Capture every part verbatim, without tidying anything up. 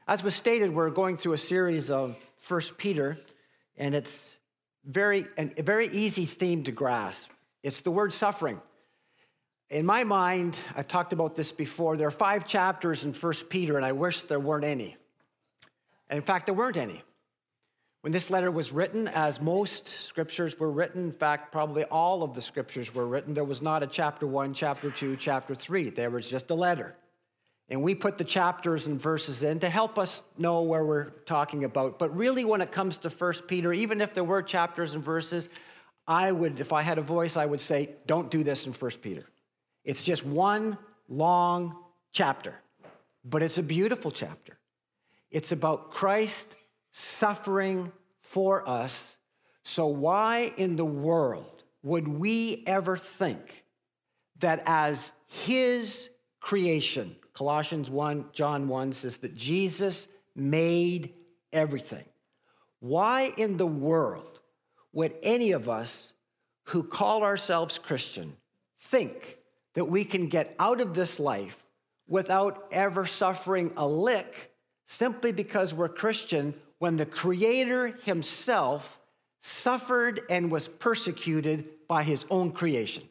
As was stated, we're going through a series of First Peter, and it's very a very easy theme to grasp. It's the word suffering. In my mind, I've talked about this before, there are five chapters in First Peter, and I wish there weren't any. And in fact, there weren't any. When this letter was written, as most scriptures were written, in fact, probably all of the scriptures were written, there was not a chapter one, chapter two, chapter three. There was just a letter. And we put the chapters and verses in to help us know where we're talking about. But really, when it comes to First Peter, even if there were chapters and verses, I would, if I had a voice, I would say, don't do this in First Peter. It's just one long chapter, but it's a beautiful chapter. It's about Christ suffering for us. So why in the world would we ever think that as his creation, Colossians one, John one says that Jesus made everything. Why in the world would any of us who call ourselves Christian think that we can get out of this life without ever suffering a lick simply because we're Christian when the Creator himself suffered and was persecuted by his own creation?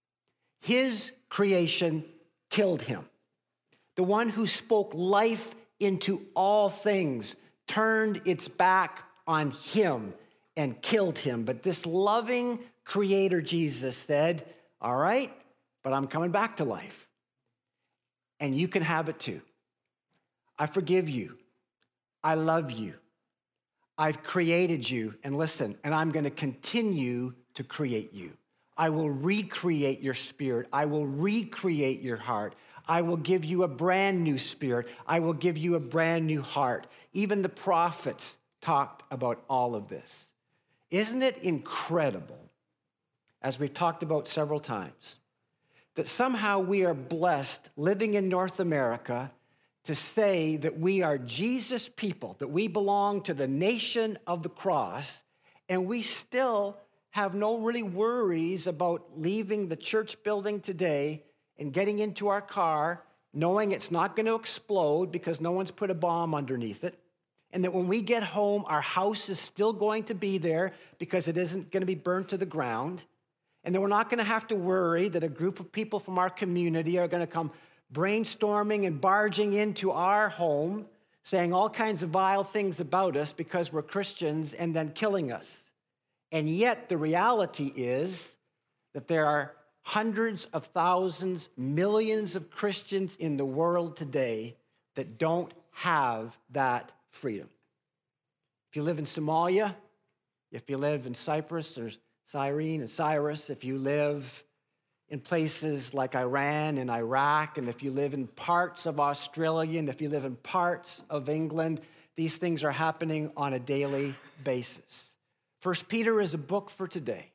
His creation killed him. The one who spoke life into all things turned its back on him and killed him. But this loving Creator, Jesus, said, all right, but I'm coming back to life. And you can have it too. I forgive you. I love you. I've created you. And listen, and I'm going to continue to create you. I will recreate your spirit. I will recreate your heart. I will give you a brand new spirit. I will give you a brand new heart. Even the prophets talked about all of this. Isn't it incredible, as we've talked about several times, that somehow we are blessed living in North America to say that we are Jesus people, that we belong to the nation of the cross, and we still have no really worries about leaving the church building today and getting into our car, knowing it's not going to explode because no one's put a bomb underneath it, and that when we get home, our house is still going to be there because it isn't going to be burnt to the ground, and that we're not going to have to worry that a group of people from our community are going to come brainstorming and barging into our home, saying all kinds of vile things about us because we're Christians and then killing us. And yet the reality is that there are hundreds of thousands, millions of Christians in the world today that don't have that freedom. If you live in Somalia, if you live in Cyprus or Cyrene and Cyrus, if you live in places like Iran and Iraq, and if you live in parts of Australia, and if you live in parts of England, these things are happening on a daily basis. First Peter is a book for today.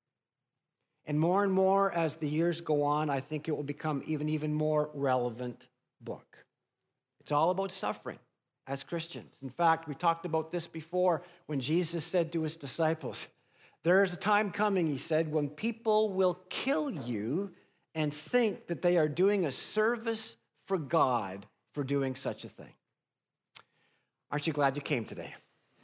And more and more as the years go on, I think it will become even, even more relevant book. It's all about suffering as Christians. In fact, we talked about this before when Jesus said to his disciples, there's a time coming, he said, when people will kill you and think that they are doing a service for God for doing such a thing. Aren't you glad you came today?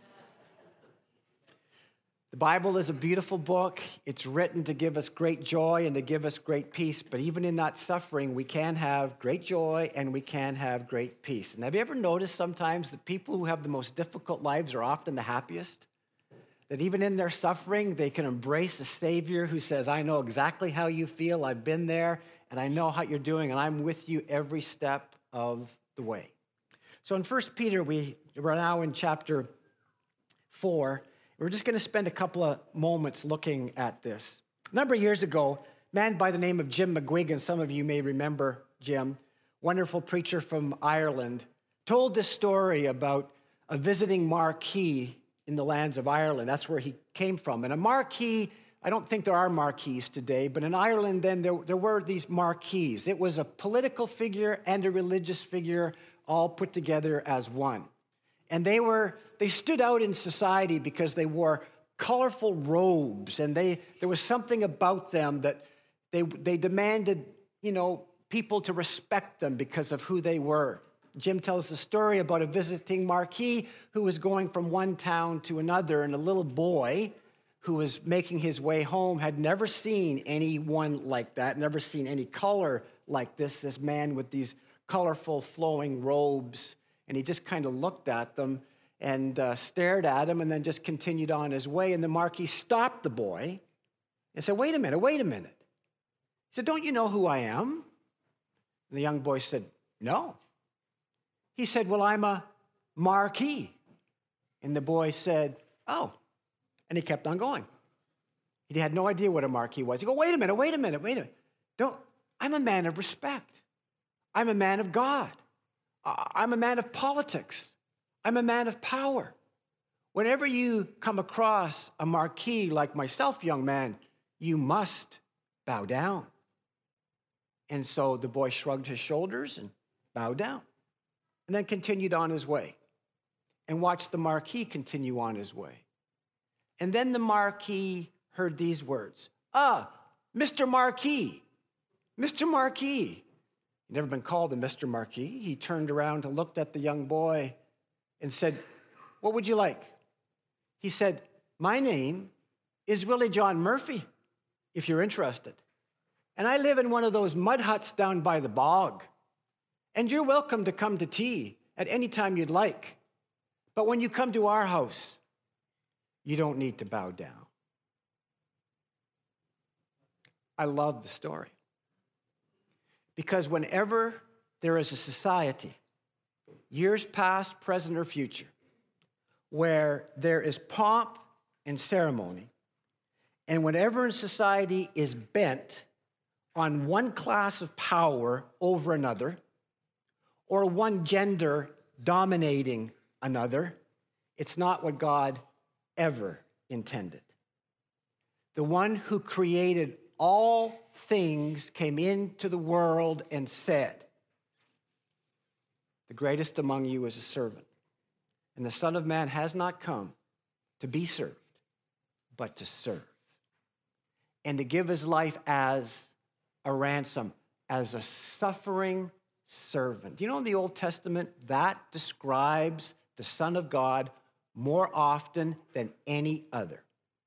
The Bible is a beautiful book. It's written to give us great joy and to give us great peace. But even in that suffering, we can have great joy and we can have great peace. And have you ever noticed sometimes that people who have the most difficult lives are often the happiest? That even in their suffering, they can embrace a Savior who says, I know exactly how you feel. I've been there and I know how you're doing and I'm with you every step of the way. So in First Peter, we, we're now in chapter four. We're just going to spend a couple of moments looking at this. A number of years ago, a man by the name of Jim McGuigan, some of you may remember Jim, wonderful preacher from Ireland, told this story about a visiting marquis in the lands of Ireland. That's where he came from. And a marquis, I don't think there are marquis today, but in Ireland then there, there were these marquis. It was a political figure and a religious figure all put together as one. And they were they stood out in society because they wore colorful robes, and they there was something about them that they they demanded, you know, people to respect them because of who they were. Jim tells the story about a visiting marquis who was going from one town to another, and a little boy who was making his way home had never seen anyone like that, never seen any color like this, this man with these colorful flowing robes. And he just kind of looked at them and uh, stared at him and then just continued on his way. And the Marquis stopped the boy and said, wait a minute, wait a minute. He said, don't you know who I am? And the young boy said, no. He said, well, I'm a Marquis. And the boy said, oh. And he kept on going. He had no idea what a Marquis was. He go, wait a minute, wait a minute, wait a minute. Don't, I'm a man of respect. I'm a man of God. I'm a man of politics. I'm a man of power. Whenever you come across a Marquis like myself, young man, you must bow down. And so the boy shrugged his shoulders and bowed down, and then continued on his way and watched the Marquis continue on his way. And then the Marquis heard these words, ah, Mister Marquis, Mister Marquis. He'd never been called a Mister Marquis. He turned around and looked at the young boy and said, what would you like? He said, my name is Willie John Murphy, if you're interested. And I live in one of those mud huts down by the bog. And you're welcome to come to tea at any time you'd like. But when you come to our house, you don't need to bow down. I love the story. Because whenever there is a society, years past, present, or future, where there is pomp and ceremony, and whenever a society is bent on one class of power over another, or one gender dominating another, it's not what God ever intended. The one who created all things came into the world and said, the greatest among you is a servant, and the Son of Man has not come to be served, but to serve, and to give his life as a ransom, as a suffering servant. Do you know in the Old Testament that describes the Son of God more often than any other?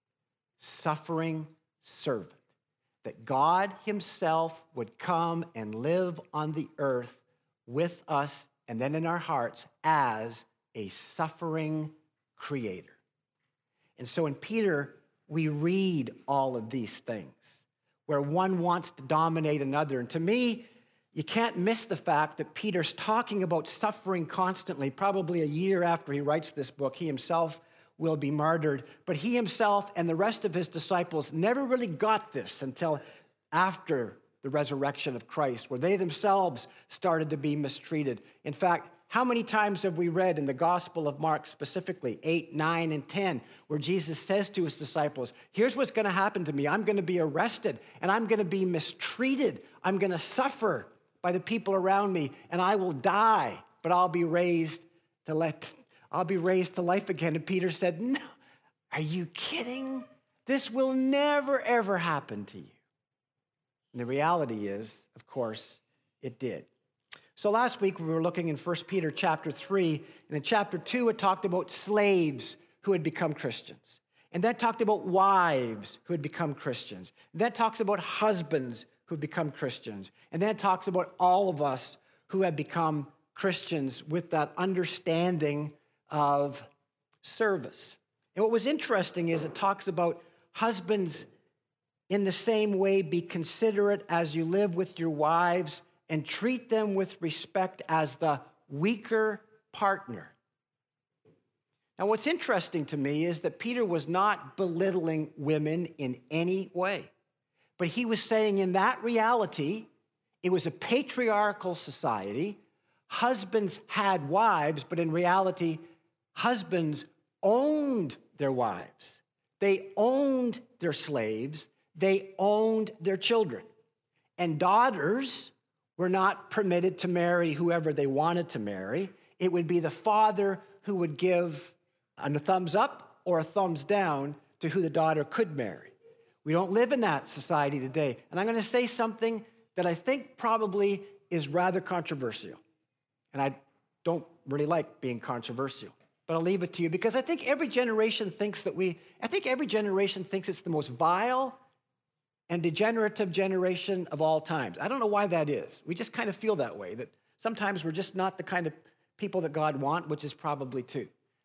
Suffering servant. That God himself would come and live on the earth with us and then in our hearts as a suffering creator. And so in Peter, we read all of these things where one wants to dominate another. And to me, you can't miss the fact that Peter's talking about suffering constantly. Probably a year after he writes this book, he himself will be martyred. But he himself and the rest of his disciples never really got this until after the resurrection of Christ, where they themselves started to be mistreated. In fact, how many times have we read in the Gospel of Mark specifically, eight, nine, and ten, where Jesus says to his disciples, here's what's going to happen to me. I'm going to be arrested, and I'm going to be mistreated. I'm going to suffer by the people around me, and I will die, but I'll be raised to let, I'll be raised to life again. And Peter said, no, are you kidding? This will never, ever happen to you. And the reality is, of course, it did. So last week we were looking in First Peter chapter three, and in chapter two it talked about slaves who had become Christians. And that talked about wives who had become Christians. And that talks about husbands who have become Christians. And then it talks about all of us who have become Christians with that understanding of service. And what was interesting is it talks about husbands in the same way be considerate as you live with your wives and treat them with respect as the weaker partner. Now, what's interesting to me is that Peter was not belittling women in any way, but he was saying in that reality, it was a patriarchal society. Husbands had wives, but in reality, husbands owned their wives. They owned their slaves. They owned their children. And daughters were not permitted to marry whoever they wanted to marry. It would be the father who would give a thumbs up or a thumbs down to who the daughter could marry. We don't live in that society today. And I'm going to say something that I think probably is rather controversial. And I don't really like being controversial. But I'll leave it to you because I think every generation thinks that we, I think every generation thinks it's the most vile and degenerative generation of all times. I don't know why that is. We just kind of feel that way, that sometimes we're just not the kind of people that God wants, which is probably true.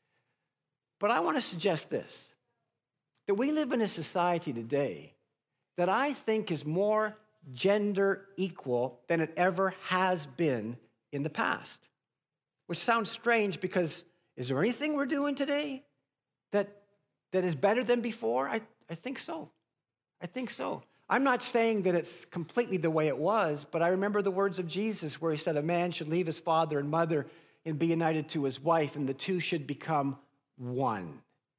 But I want to suggest this, that we live in a society today that I think is more gender equal than it ever has been in the past, which sounds strange because is there anything we're doing today that, that is better than before? I, I think so. I think so. I'm not saying that it's completely the way it was, but I remember the words of Jesus where he said, a man should leave his father and mother and be united to his wife, and the two should become one,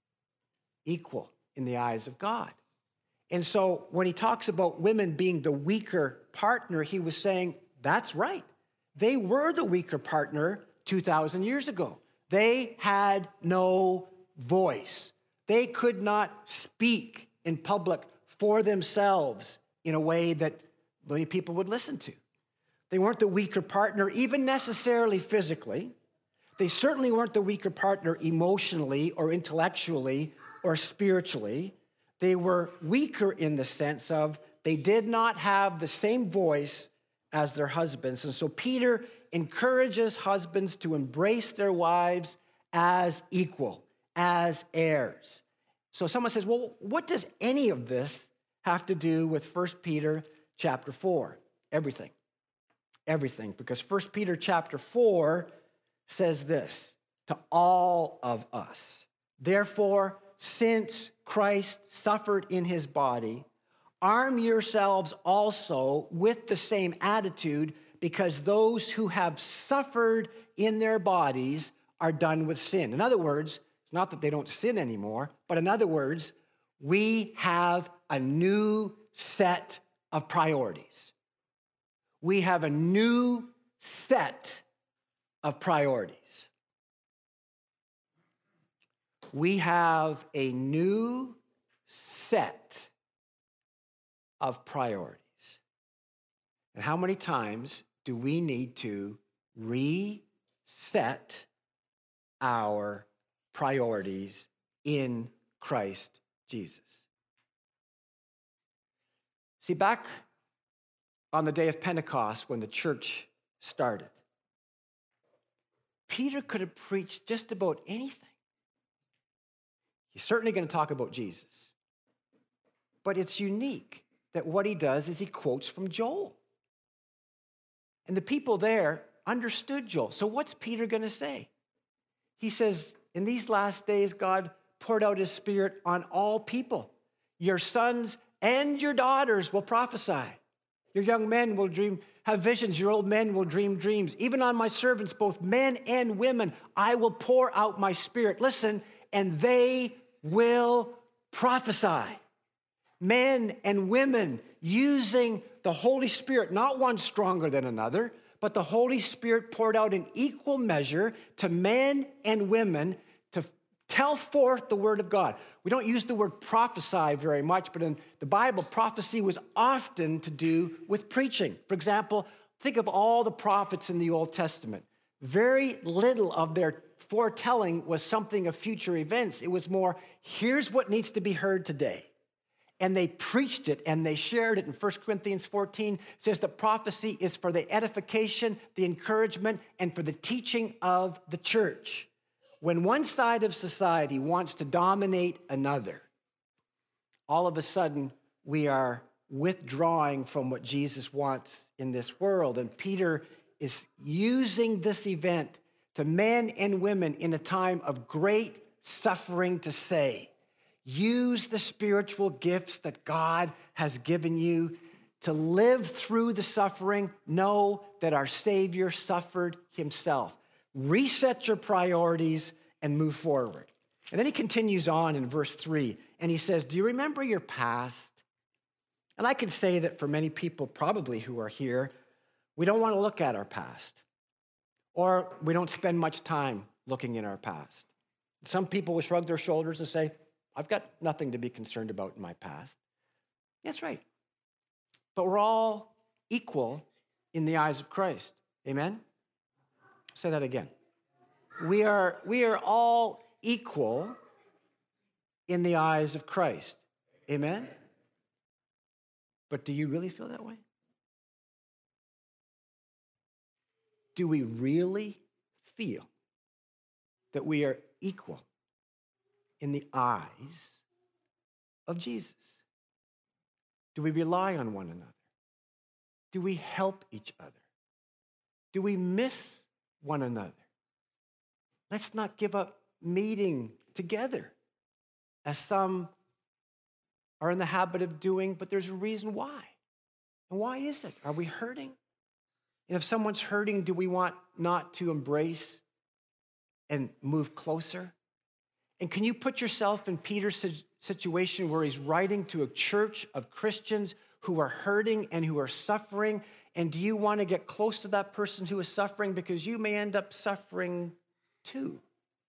equal in the eyes of God. And so when he talks about women being the weaker partner, he was saying, that's right. They were the weaker partner two thousand years ago. They had no voice. They could not speak in public for themselves in a way that many people would listen to. They weren't the weaker partner, even necessarily physically. They certainly weren't the weaker partner emotionally or intellectually or spiritually. They were weaker in the sense of they did not have the same voice as their husbands. And so Peter encourages husbands to embrace their wives as equal, as heirs. So someone says, well, what does any of this have to do with First Peter chapter four? Everything. Everything. Because First Peter chapter four says this, to all of us. Therefore, since Christ suffered in his body, arm yourselves also with the same attitude, because those who have suffered in their bodies are done with sin. In other words, it's not that they don't sin anymore, but in other words, we have a new set of priorities. We have a new set of priorities. We have a new set of priorities. And how many times do we need to reset our priorities in Christ Jesus? See, back on the day of Pentecost when the church started, Peter could have preached just about anything. He's certainly going to talk about Jesus. But it's unique that what he does is he quotes from Joel. And the people there understood Joel. So what's Peter going to say? He says, in these last days, God poured out his Spirit on all people. Your sons and your daughters will prophesy. Your young men will dream, have visions. Your old men will dream dreams. Even on my servants, both men and women, I will pour out my Spirit. Listen, and they will prophesy. Men and women using the Holy Spirit, not one stronger than another, but the Holy Spirit poured out in equal measure to men and women to tell forth the word of God. We don't use the word prophesy very much, but in the Bible, prophecy was often to do with preaching. For example, think of all the prophets in the Old Testament. Very little of their foretelling was something of future events. It was more, here's what needs to be heard today. And they preached it and they shared it. In First Corinthians fourteen, it says that prophecy is for the edification, the encouragement, and for the teaching of the church. When one side of society wants to dominate another, all of a sudden we are withdrawing from what Jesus wants in this world. And Peter is using this event to men and women in a time of great suffering to say, use the spiritual gifts that God has given you to live through the suffering. Know that our Savior suffered himself. Reset your priorities and move forward. And then he continues on in verse three, and he says, do you remember your past? And I can say that for many people probably who are here, we don't want to look at our past, or we don't spend much time looking in our past. Some people will shrug their shoulders and say, I've got nothing to be concerned about in my past. That's right. But we're all equal in the eyes of Christ. Amen? Say that again. We are, we are all equal in the eyes of Christ. Amen? But do you really feel that way? Do we really feel that we are equal in the eyes of Jesus? Do we rely on one another? Do we help each other? Do we miss one another? Let's not give up meeting together, as some are in the habit of doing, but there's a reason why. And why is it? Are we hurting? And if someone's hurting, do we want not to embrace and move closer? And can you put yourself in Peter's situation where he's writing to a church of Christians who are hurting and who are suffering? And do you want to get close to that person who is suffering, because you may end up suffering too?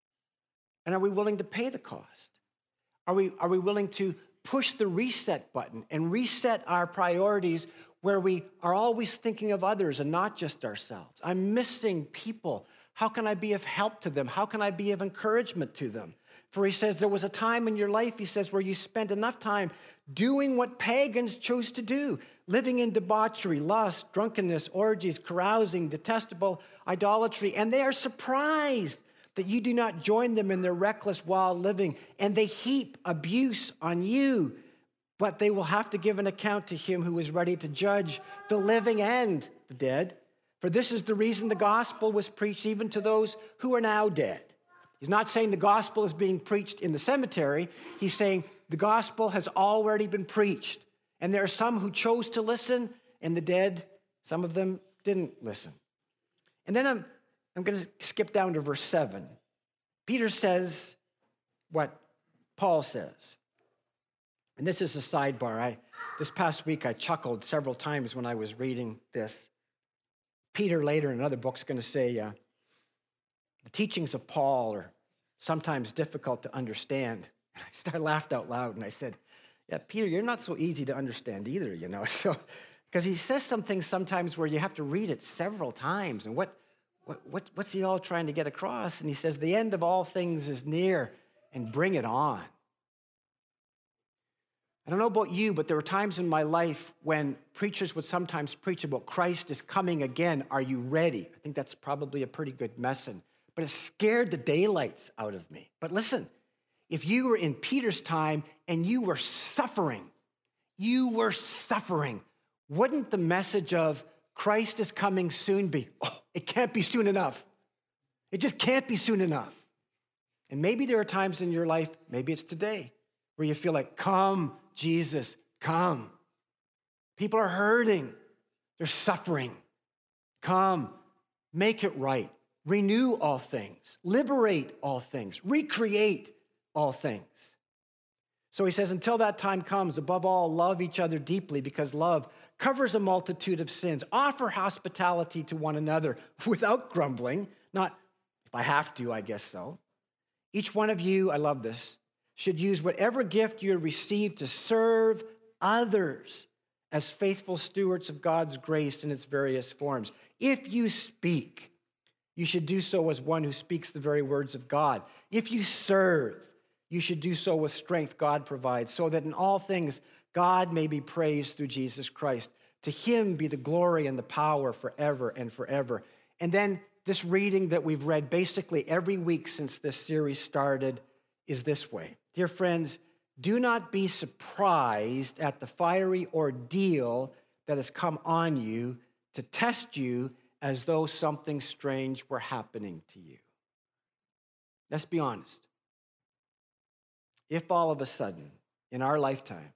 And are we willing to pay the cost? Are we, are we willing to push the reset button and reset our priorities where we are always thinking of others and not just ourselves? I'm missing people. How can I be of help to them? How can I be of encouragement to them? For he says, there was a time in your life, he says, where you spent enough time doing what pagans chose to do, living in debauchery, lust, drunkenness, orgies, carousing, detestable idolatry, and they are surprised that you do not join them in their reckless, wild living, and they heap abuse on you, but they will have to give an account to him who is ready to judge the living and the dead. For this is the reason the gospel was preached even to those who are now dead. He's not saying the gospel is being preached in the cemetery. He's saying the gospel has already been preached. And there are some who chose to listen, and the dead, some of them didn't listen. And then I'm, I'm going to skip down to verse seven. Peter says what Paul says. And this is a sidebar. I, this past week, I chuckled several times when I was reading this. Peter later in another book is going to say, uh, the teachings of Paul are sometimes difficult to understand. And I started, laughed out loud, and I said, yeah, Peter, you're not so easy to understand either, you know. So, because he says some things sometimes where you have to read it several times. And what, what, what, what's he all trying to get across? And he says, the end of all things is near, and bring it on. I don't know about you, but there were times in my life when preachers would sometimes preach about Christ is coming again. Are you ready? I think that's probably a pretty good message. But it scared the daylights out of me. But listen, if you were in Peter's time and you were suffering, you were suffering, wouldn't the message of Christ is coming soon be, oh, it can't be soon enough. It just can't be soon enough. And maybe there are times in your life, maybe it's today, where you feel like, come, Jesus, come. People are hurting. They're suffering. Come, make it right. Renew all things, liberate all things, recreate all things. So he says, until that time comes, above all, love each other deeply, because love covers a multitude of sins. Offer hospitality to one another without grumbling. Not, if I have to, I guess so. Each one of you, I love this, should use whatever gift you have received to serve others as faithful stewards of God's grace in its various forms. If you speak, you should do so as one who speaks the very words of God. If you serve, you should do so with strength God provides, so that in all things God may be praised through Jesus Christ. To him be the glory and the power forever and forever. And then this reading that we've read basically every week since this series started is this way. Dear friends, do not be surprised at the fiery ordeal that has come on you to test you as though something strange were happening to you. Let's be honest. If all of a sudden, in our lifetime,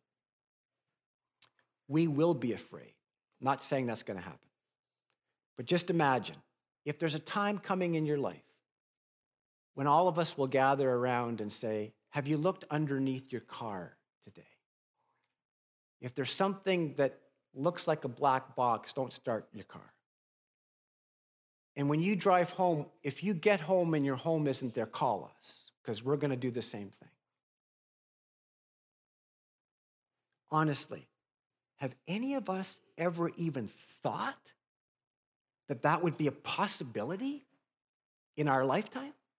we will be afraid, I'm not saying that's going to happen, but just imagine if there's a time coming in your life when all of us will gather around and say, have you looked underneath your car today? If there's something that looks like a black box, don't start your car. And when you drive home, if you get home and your home isn't there, call us, because we're going to do the same thing. Honestly, have any of us ever even thought that that would be a possibility in our lifetime?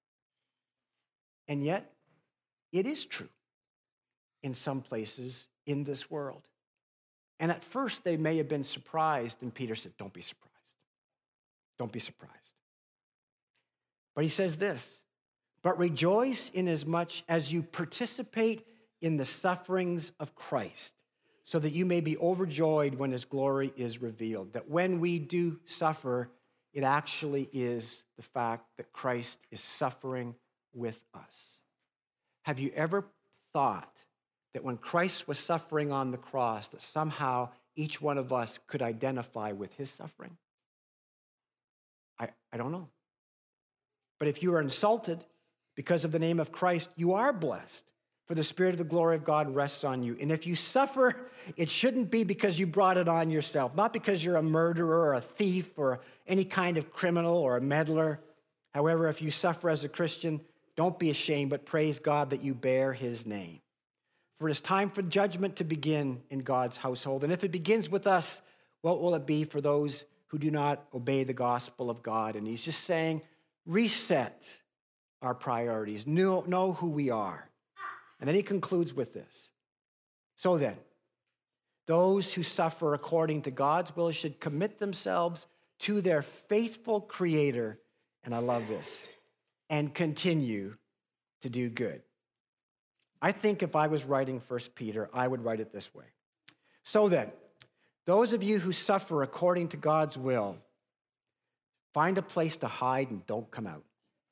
And yet, it is true in some places in this world. And at first, they may have been surprised, and Peter said, don't be surprised. Don't be surprised. But he says this, but rejoice inasmuch as you participate in the sufferings of Christ, so that you may be overjoyed when his glory is revealed. That when we do suffer, it actually is the fact that Christ is suffering with us. Have you ever thought that when Christ was suffering on the cross, that somehow each one of us could identify with his suffering? I, I don't know. But if you are insulted because of the name of Christ, you are blessed, for the Spirit of the glory of God rests on you. And if you suffer, it shouldn't be because you brought it on yourself, not because you're a murderer or a thief or any kind of criminal or a meddler. However, if you suffer as a Christian, don't be ashamed, but praise God that you bear his name. For it is time for judgment to begin in God's household. And if it begins with us, what will it be for those who do not obey the gospel of God? And he's just saying, reset our priorities, know, know who we are. And then he concludes with this. So then, those who suffer according to God's will should commit themselves to their faithful Creator, and I love this, and continue to do good. I think if I was writing First Peter, I would write it this way. So then, those of you who suffer according to God's will, find a place to hide and don't come out.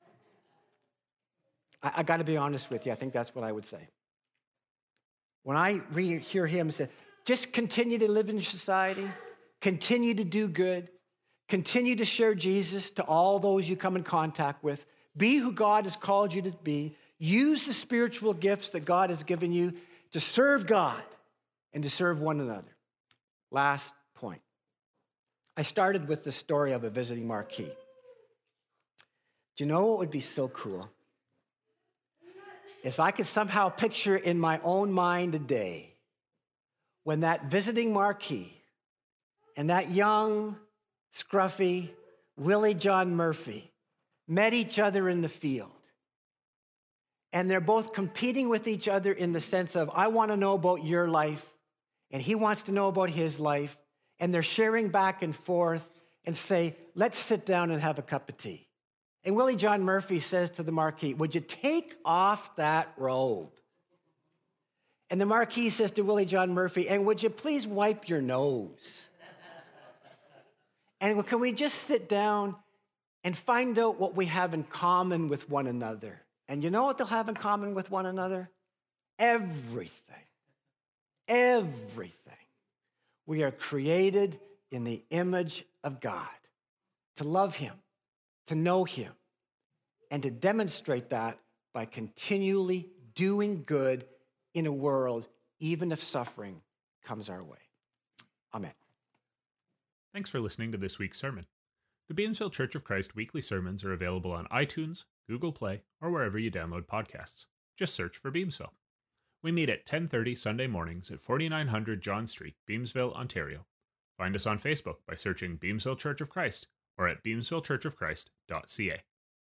I, I got to be honest with you. I think that's what I would say. When I re- hear him say, just continue to live in society, continue to do good, continue to share Jesus to all those you come in contact with, be who God has called you to be, use the spiritual gifts that God has given you to serve God and to serve one another. Last point. I started with the story of a visiting marquee. Do you know what would be so cool? If I could somehow picture in my own mind a day when that visiting marquee and that young, scruffy Willie John Murphy met each other in the field. And they're both competing with each other in the sense of, I want to know about your life, and he wants to know about his life. And they're sharing back and forth and say, let's sit down and have a cup of tea. And Willie John Murphy says to the Marquis, would you take off that robe? And the Marquis says to Willie John Murphy, and would you please wipe your nose? And can we just sit down and find out what we have in common with one another? And you know what they'll have in common with one another? Everything. Everything. We are created in the image of God, to love him, to know him, and to demonstrate that by continually doing good in a world, even if suffering comes our way. Amen. Thanks for listening to this week's sermon. The Beamsville Church of Christ weekly sermons are available on iTunes, Google Play, or wherever you download podcasts. Just search for Beamsville. We meet at ten thirty Sunday mornings at forty-nine hundred John Street, Beamsville, Ontario. Find us on Facebook by searching Beamsville Church of Christ or at beamsville church of christ dot c a.